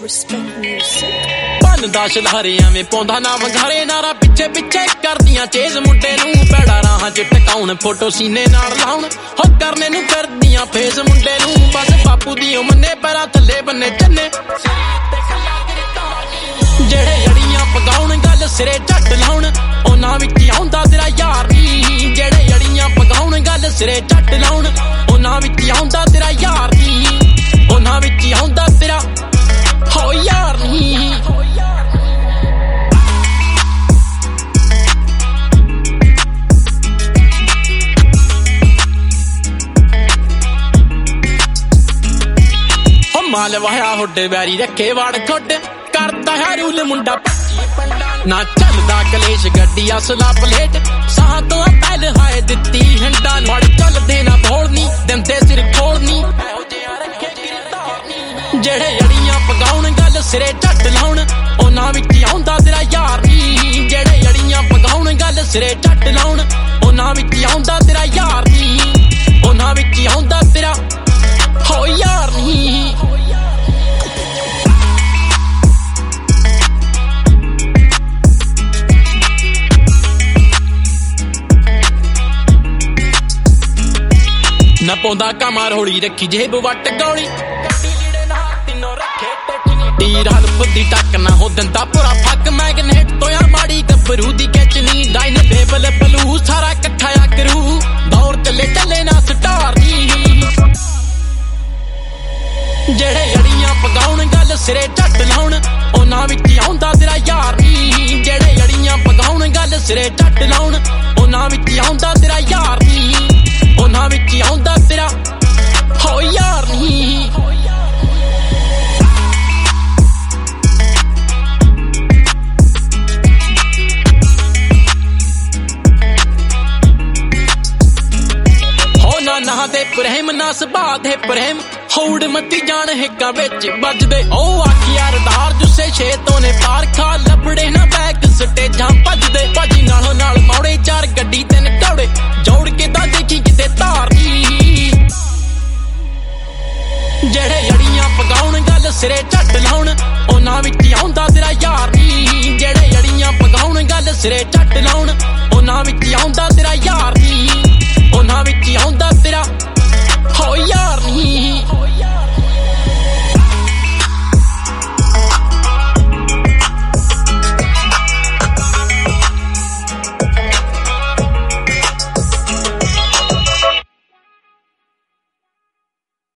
Respect music. ਭੰਨਦਾ ਸ਼ਲਹਰਿਆਂ ਵੇਂ ਪਾਉਂਦਾ ਨਾ ਵੰਗਾਰੇ ਨਾਰਾ ਪਿੱਛੇ ਪਿੱਛੇ ਕਰਦੀਆਂ ਚੇਜ਼ ਮੁੰਡੇ ਨੂੰ ਪੈੜਾ ਰਾਹਾਂ 'ਚ ਟਿਕਾਉਣ ਫੋਟੋ ਸੀਨੇ ਨਾਲ ਲਾਉਣ ਹੋ ਕਰਨੇ ਨੂੰ ਕਰਦੀਆਂ ਫੇਸ ਮੁੰਡੇ ਨੂੰ ਬਸ ਬਾਪੂ ਦੀ ਮੰਨੇ ਪੈਰਾਂ ਥੱਲੇ ਬੰਨੇ ਚੰਨੇ ਜਿਹੜੇ ਅੜੀਆਂ ਪਗਾਉਣ ਗੱਲ ਸਿਰੇ ਝੱਟ ਲਾਉਣ ਉਹਨਾਂ ਵਿੱਚ ਆਉਂਦਾ ਤੇਰਾ ਯਾਰ ਨੀ ਜਿਹੜੇ ਅੜੀਆਂ ਪਗਾਉਣ ਗੱਲ ਸਿਰੇ ਝੱਟ ਲਾਉਣ ਉਹਨਾਂ ਵਿੱਚ ਆਉਂਦਾ ਤੇਰਾ ਯਾਰ ਨੀ ਉਹਨਾਂ ਵਿੱਚ ਆਉਂਦਾ ਤੇਰਾ ਹੋ ਯਾਰ ਨੀ ਮਾਲ ਵਾਹਿਆ ਹੁੱਡੇ ਵੈਰੀ ਰੱਖੇ ਵੜ ਖੁੱਡ ਕਰਦਾ ਹੈ ਰੂਲ ਮੁੰਡਾ ਨਾ ਚੱਲਦਾ ਕਲੇਸ਼ ਗੱਡੀ ਅਸਲਾ ਪਲੇਟ ਸਾਹ ਤੋਂ ਪਹਿਲ ਹਾਏ ਦਿੱਤੀ ਹੰਡਾ ਵੜ ਚੱਲਦੇ ਨਾ ਭੋਲਨੀ ਦਿੰਦੇ ਸਿਰ ਖੋਲਨੀ ਜਿਹੜੇ ਅੜੀਆਂ ਪਗਾਉਣ ਗੱਲ ਸਿਰੇ ਝੱਟ ਲਾਉਣ ਉਹਨਾਂ ਵਿੱਚ ਆਉਂਦਾ ਤੇਰਾ ਯਾਰ ਨੀ ਜਿਹੜੇ ਅੜੀਆਂ ਪਗਾਉਣ ਗੱਲ ਸਿਰੇ ਝੱਟ ਲਾਉਣ ਉਹਨਾਂ ਵਿੱਚ ਆਉਂਦਾ ਤੇਰਾ ਯਾਰ ਨੀ ਉਹਨਾਂ ਵਿੱਚ ਆਉਂਦਾ ਤੇਰਾ ਹੋ ਯਾਰ ਨੀ ਨਾ ਪਾਉਂਦਾ ਕਾਮਾ ਰੋਲੀ ਰੱਖੀ ਜੇਬ ਵੱਟ ਗੌਲੀ ਤੀਰ ਹਲਫ ਦੀ ਟੱਕ ਨਾ ਹੋ ਦਿੰਦਾ ਪੂਰਾ ਫੱਕ ਮੈਗਨੇਟ ਤੋਇਆ ਮਾੜੀ ਗੱਭਰੂ ਦੀ ਕੈਚਨੀ ਡਾਈਨ ਬੇਬਲ ਬਲੂ ਸਾਰਾ ਇਕੱਠਾ ਆ ਕਰੂ ਦੌੜ ਚੱਲੇ ਨਾ ਸਟਾਰ ਨੀ ਜਿਹੜੇ ਅੜੀਆਂ ਪਗਾਉਣ ਗੱਲ ਸਿਰੇ ਝੱਟ ਲਾਉਣ ਉਹਨਾਂ ਵਿੱਚ ਆਉਂਦਾ ਤੇਰਾ ਯਾਰ ਨੀ ਜਿਹੜੇ ਅੜੀਆਂ ਪਗਾਉਣ ਗੱਲ ਸਿਰੇ ਝੱਟ ਲਾਉਣ ਉਹਨਾਂ ਵਿੱਚ ਆਉਂਦਾ ਤੇਰਾ ਯਾਰ ਨੀ ਉਹਨਾਂ ਵਿੱਚ ਆਉਂਦਾ ਤੇਰਾ ਹੋ ਯਾਰ ਨੀ ਹੋ ਨਾ ਦੇ ਪ੍ਰੇਮ ਨਾ ਸੁਭਾਅ ਦੇ ਪ੍ਰੇਮ ਹੌੜ ਮੱਤੀ ਜਾਣ ਹਿੱਕਾਂ ਵਿੱਚ ਵੱਜਦੇ ਉਹ ਆਖਿਆ ਰਦਾਰ ਜੁੱਸੇ ਛੇਤੋਂ ਨੇ ਪਾਰ ਖਾ ਲੱਭੜੇ ਨਾ ਬੈਕ ਸਟੇਜਾਂ ਭੱਜਦੇ ਭਾਜੀ ਨਾਲੋਂ ਨਾਲ ਮੌੜੇ ਚਾਰ ਗੱਡੀ ਤਿੰਨ ਟੌੜੇ ਜੋੜ ਕੇ ਤਾਂ ਦੇਖੀ ਕਿਤੇ ਧਾਰ ਨੀ ਜਿਹੜੇ ਅੜੀਆਂ ਪਗਾਉਣ ਗੱਲ ਸਿਰੇ ਝੱਟ ਲਾਉਣ ਉਹਨਾਂ ਵਿੱਚ ਆਉਂਦਾ ਤੇਰਾ ਯਾਰ ਨੀ ਜਿਹੜੇ ਅੜੀਆਂ ਪਗਾਉਣ ਗੱਲ ਸਿਰੇ ਝੱਟ ਲਾਉਣ ਉਹਨਾਂ ਵਿੱਚ ਆਉਂਦਾ ਤੇਰਾ ਯਾਰ ਨੀ